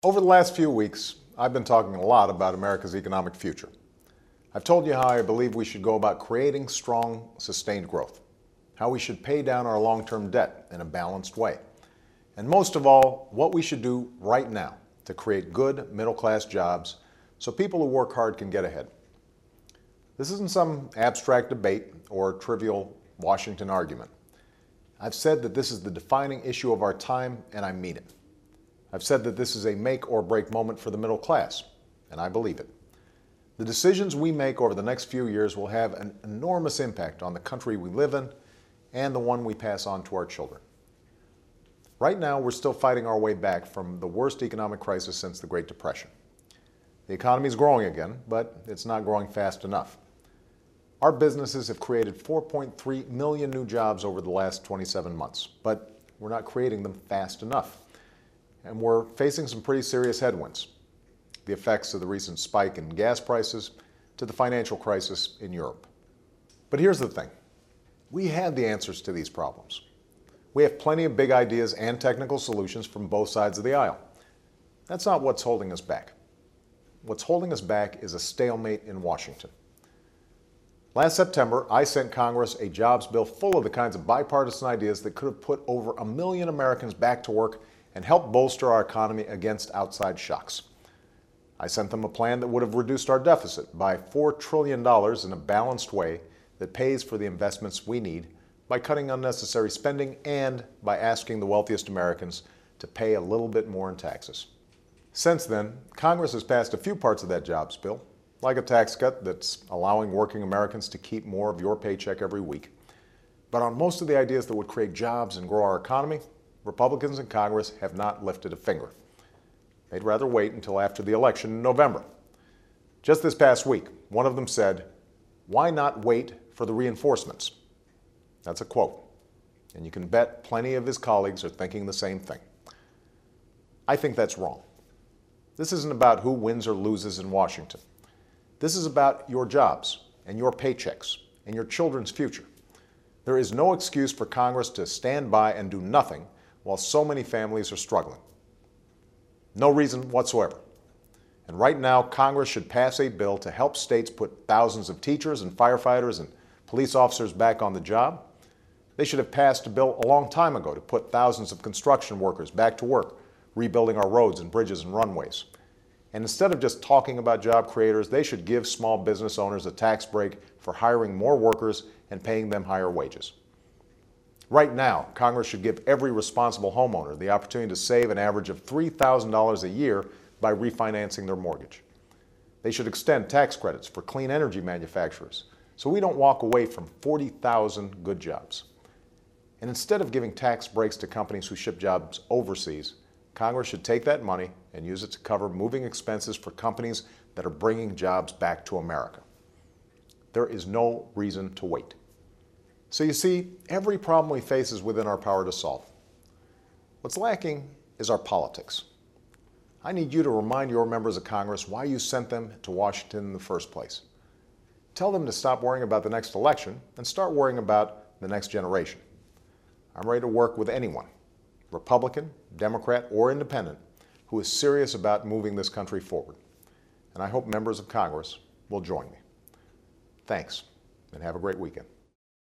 Over the last few weeks, I've been talking a lot about America's economic future. I've told you how I believe we should go about creating strong, sustained growth, how we should pay down our long-term debt in a balanced way, and most of all, what we should do right now to create good middle-class jobs so people who work hard can get ahead. This isn't some abstract debate or trivial Washington argument. I've said that this is the defining issue of our time, and I mean it. I've said that this is a make or break moment for the middle class, and I believe it. The decisions we make over the next few years will have an enormous impact on the country we live in and the one we pass on to our children. Right now, we're still fighting our way back from the worst economic crisis since the Great Depression. The economy is growing again, but it's not growing fast enough. Our businesses have created 4.3 million new jobs over the last 27 months, but we're not creating them fast enough. And we're facing some pretty serious headwinds. The effects of the recent spike in gas prices to the financial crisis in Europe. But here's the thing. We have the answers to these problems. We have plenty of big ideas and technical solutions from both sides of the aisle. That's not what's holding us back. What's holding us back is a stalemate in Washington. Last September, I sent Congress a jobs bill full of the kinds of bipartisan ideas that could have put over 1 million Americans back to work and help bolster our economy against outside shocks. I sent them a plan that would have reduced our deficit by $4 trillion in a balanced way that pays for the investments we need by cutting unnecessary spending and by asking the wealthiest Americans to pay a little bit more in taxes. Since then, Congress has passed a few parts of that jobs bill, like a tax cut that's allowing working Americans to keep more of your paycheck every week. But on most of the ideas that would create jobs and grow our economy, Republicans in Congress have not lifted a finger. They'd rather wait until after the election in November. Just this past week, one of them said, "Why not wait for the reinforcements?" That's a quote. And you can bet plenty of his colleagues are thinking the same thing. I think that's wrong. This isn't about who wins or loses in Washington. This is about your jobs and your paychecks and your children's future. There is no excuse for Congress to stand by and do nothing while so many families are struggling. No reason whatsoever. And right now, Congress should pass a bill to help states put thousands of teachers and firefighters and police officers back on the job. They should have passed a bill a long time ago to put thousands of construction workers back to work, rebuilding our roads and bridges and runways. And instead of just talking about job creators, they should give small business owners a tax break for hiring more workers and paying them higher wages. Right now, Congress should give every responsible homeowner the opportunity to save an average of $3,000 a year by refinancing their mortgage. They should extend tax credits for clean energy manufacturers so we don't walk away from 40,000 good jobs. And instead of giving tax breaks to companies who ship jobs overseas, Congress should take that money and use it to cover moving expenses for companies that are bringing jobs back to America. There is no reason to wait. So you see, every problem we face is within our power to solve. What's lacking is our politics. I need you to remind your members of Congress why you sent them to Washington in the first place. Tell them to stop worrying about the next election and start worrying about the next generation. I'm ready to work with anyone, Republican, Democrat, or Independent, who is serious about moving this country forward. And I hope members of Congress will join me. Thanks, and have a great weekend.